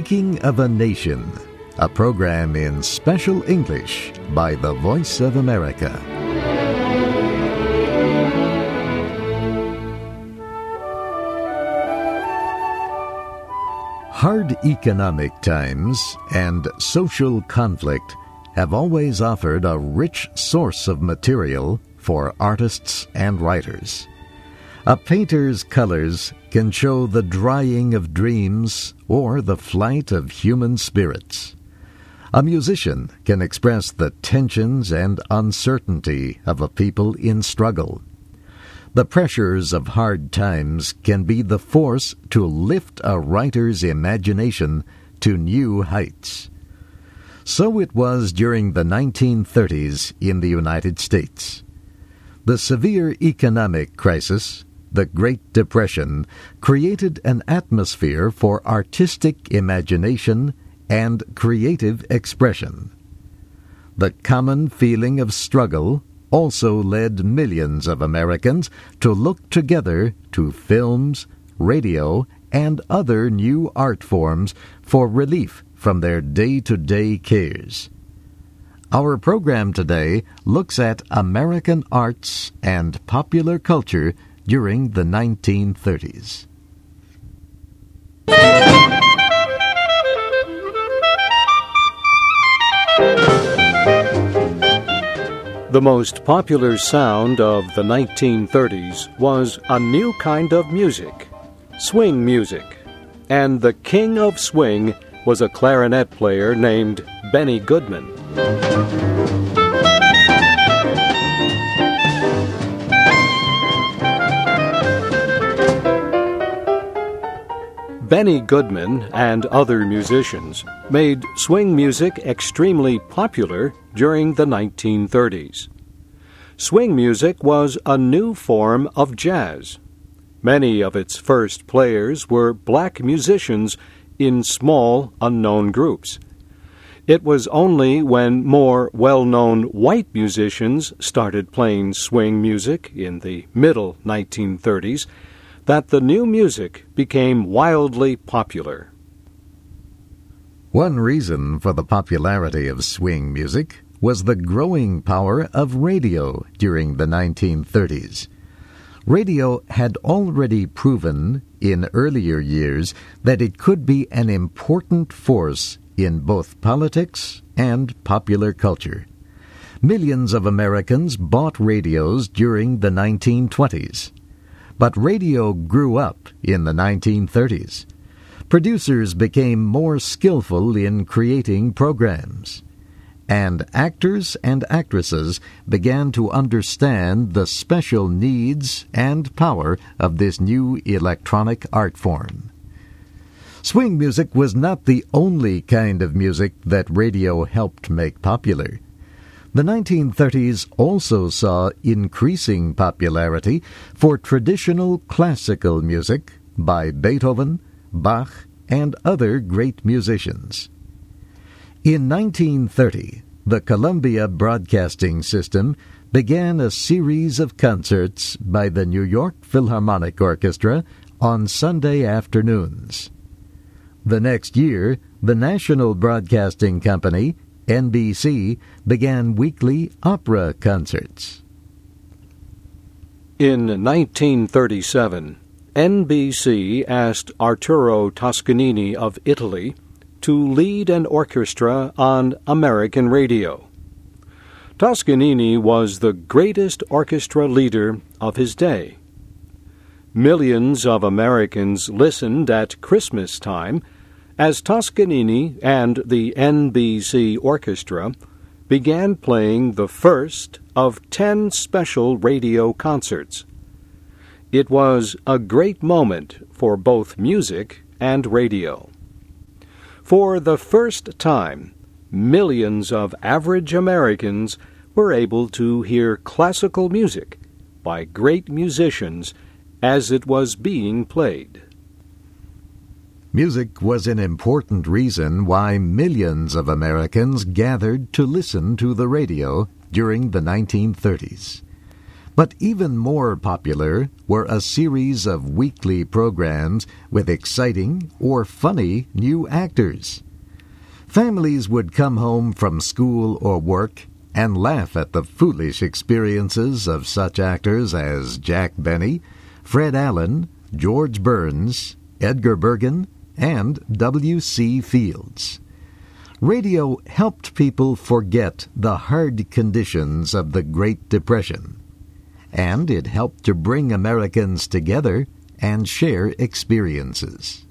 Making of a Nation, a program in special English by the Voice of America. Hard economic times and social conflict have always offered a rich source of material for artists and writers. A painter's colors can show the drying of dreams or the flight of human spirits. A musician can express the tensions and uncertainty of a people in struggle. The pressures of hard times can be the force to lift a writer's imagination to new heights. So it was during the 1930s in the United States. The severe economic crisis, the Great Depression, created an atmosphere for artistic imagination and creative expression. The common feeling of struggle also led millions of Americans to look together to films, radio, and other new art forms for relief from their day-to-day cares. Our program today looks at American arts and popular culture during the 1930s. The most popular sound of the 1930s was a new kind of music, swing music, and the king of swing was a clarinet player named Benny Goodman. Benny Goodman and other musicians made swing music extremely popular during the 1930s. Swing music was a new form of jazz. Many of its first players were black musicians in small, unknown groups. It was only when more well-known white musicians started playing swing music in the middle 1930s that the new music became wildly popular. One reason for the popularity of swing music was the growing power of radio during the 1930s. Radio had already proven in earlier years that it could be an important force in both politics and popular culture. Millions of Americans bought radios during the 1920s. But radio grew up in the 1930s. Producers became more skillful in creating programs. And actors and actresses began to understand the special needs and power of this new electronic art form. Swing music was not the only kind of music that radio helped make popular. The 1930s also saw increasing popularity for traditional classical music by Beethoven, Bach, and other great musicians. In 1930, the Columbia Broadcasting System began a series of concerts by the New York Philharmonic Orchestra on Sunday afternoons. The next year, the National Broadcasting Company, NBC, began weekly opera concerts. In 1937, NBC asked Arturo Toscanini of Italy to lead an orchestra on American radio. Toscanini was the greatest orchestra leader of his day. Millions of Americans listened at Christmas time as Toscanini and the NBC Orchestra began playing the first of 10 special radio concerts. It was a great moment for both music and radio. For the first time, millions of average Americans were able to hear classical music by great musicians as it was being played. Music was an important reason why millions of Americans gathered to listen to the radio during the 1930s. But even more popular were a series of weekly programs with exciting or funny new actors. Families would come home from school or work and laugh at the foolish experiences of such actors as Jack Benny, Fred Allen, George Burns, Edgar Bergen, and W.C. Fields. Radio helped people forget the hard conditions of the Great Depression, and it helped to bring Americans together and share experiences.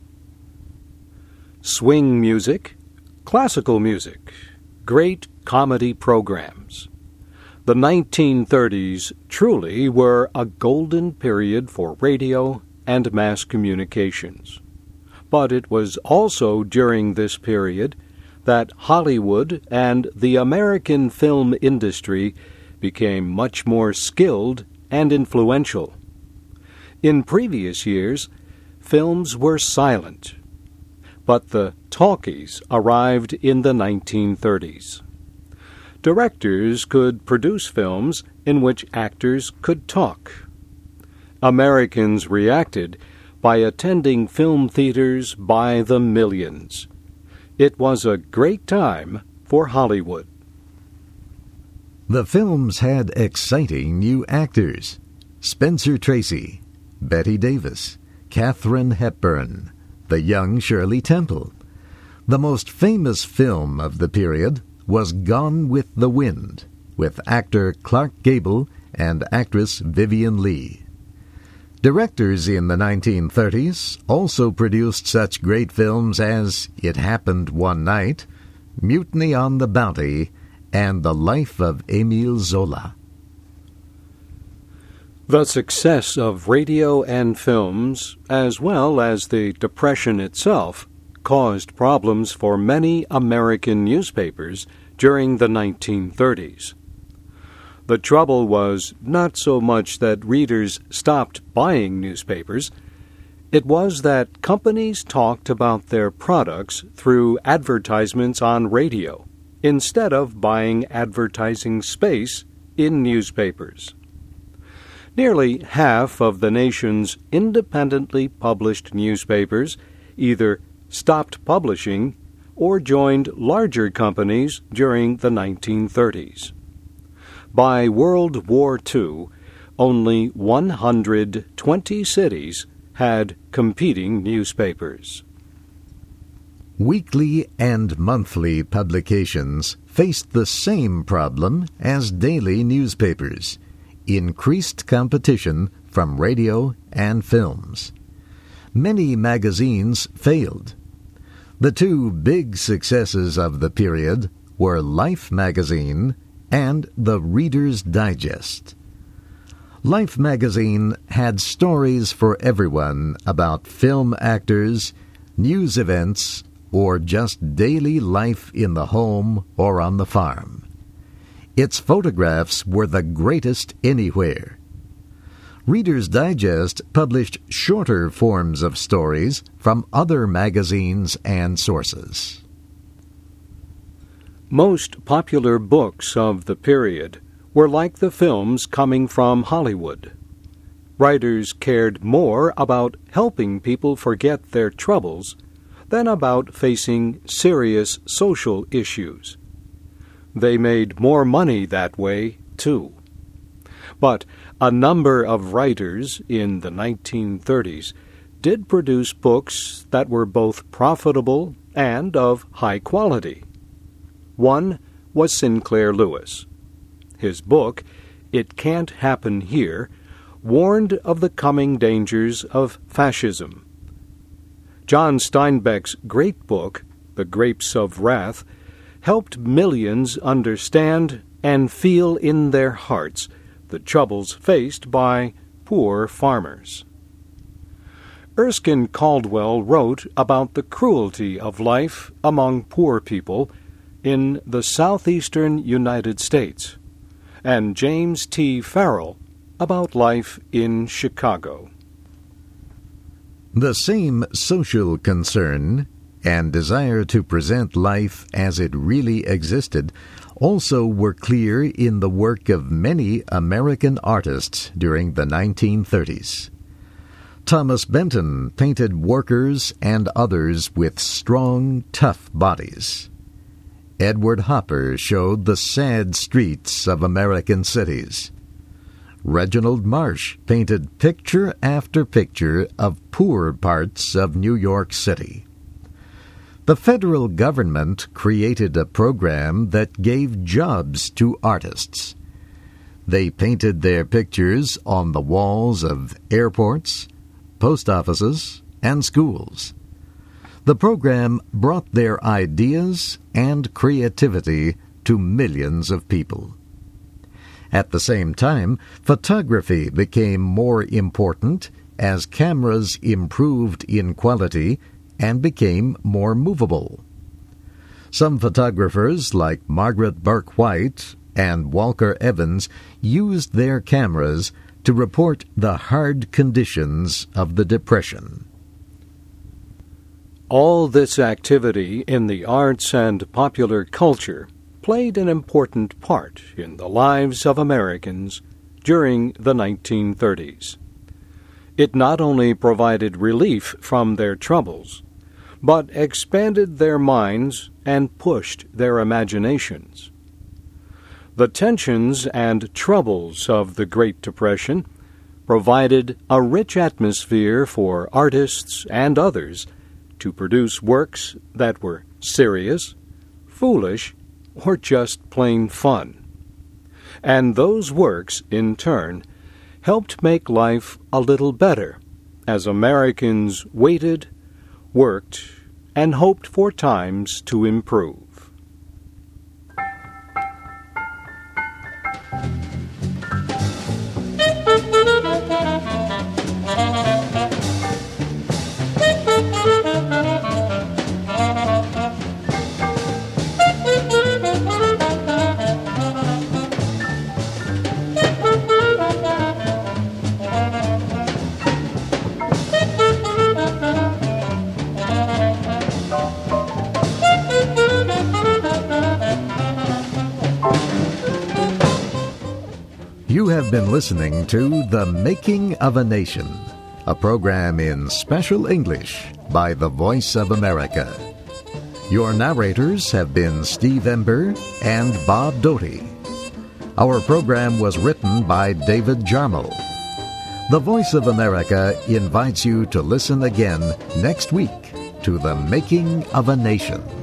Swing music, classical music, great comedy programs. The 1930s truly were a golden period for radio and mass communications. But it was also during this period that Hollywood and the American film industry became much more skilled and influential. In previous years, films were silent, but the talkies arrived in the 1930s. Directors could produce films in which actors could talk. Americans reacted by attending film theaters by the millions. It was a great time for Hollywood. The films had exciting new actors: Spencer Tracy, Bette Davis, Katharine Hepburn, the young Shirley Temple. The most famous film of the period was Gone with the Wind, with actor Clark Gable and actress Vivien Leigh. Directors in the 1930s also produced such great films as It Happened One Night, Mutiny on the Bounty, and The Life of Émile Zola. The success of radio and films, as well as the Depression itself, caused problems for many American newspapers during the 1930s. The trouble was not so much that readers stopped buying newspapers. It was that companies talked about their products through advertisements on radio, instead of buying advertising space in newspapers. Nearly half of the nation's independently published newspapers either stopped publishing or joined larger companies during the 1930s. By World War II, only 120 cities had competing newspapers. Weekly and monthly publications faced the same problem as daily newspapers: increased competition from radio and films. Many magazines failed. The two big successes of the period were Life magazine and the Reader's Digest. Life magazine had stories for everyone about film actors, news events, or just daily life in the home or on the farm. Its photographs were the greatest anywhere. Reader's Digest published shorter forms of stories from other magazines and sources. Most popular books of the period were like the films coming from Hollywood. Writers cared more about helping people forget their troubles than about facing serious social issues. They made more money that way, too. But a number of writers in the 1930s did produce books that were both profitable and of high quality. One was Sinclair Lewis. His book, It Can't Happen Here, warned of the coming dangers of fascism. John Steinbeck's great book, The Grapes of Wrath, helped millions understand and feel in their hearts the troubles faced by poor farmers. Erskine Caldwell wrote about the cruelty of life among poor people in the southeastern United States, and James T. Farrell about life in Chicago. The same social concern and desire to present life as it really existed also were clear in the work of many American artists during the 1930s. Thomas Benton painted workers and others with strong, tough bodies. Edward Hopper showed the sad streets of American cities. Reginald Marsh painted picture after picture of poor parts of New York City. The federal government created a program that gave jobs to artists. They painted their pictures on the walls of airports, post offices, and schools. The program brought their ideas and creativity to millions of people. At the same time, photography became more important as cameras improved in quality and became more movable. Some photographers, like Margaret Burke White and Walker Evans, used their cameras to report the hard conditions of the Depression. All this activity in the arts and popular culture played an important part in the lives of Americans during the 1930s. It not only provided relief from their troubles, but expanded their minds and pushed their imaginations. The tensions and troubles of the Great Depression provided a rich atmosphere for artists and others to produce works that were serious, foolish, or just plain fun. And those works, in turn, helped make life a little better as Americans waited, worked, and hoped for times to improve. You have been listening to The Making of a Nation, a program in special English by the Voice of America. Your narrators have been Steve Ember and Bob Doty. Our program was written by David Jarmel. The Voice of America invites you to listen again next week to The Making of a Nation.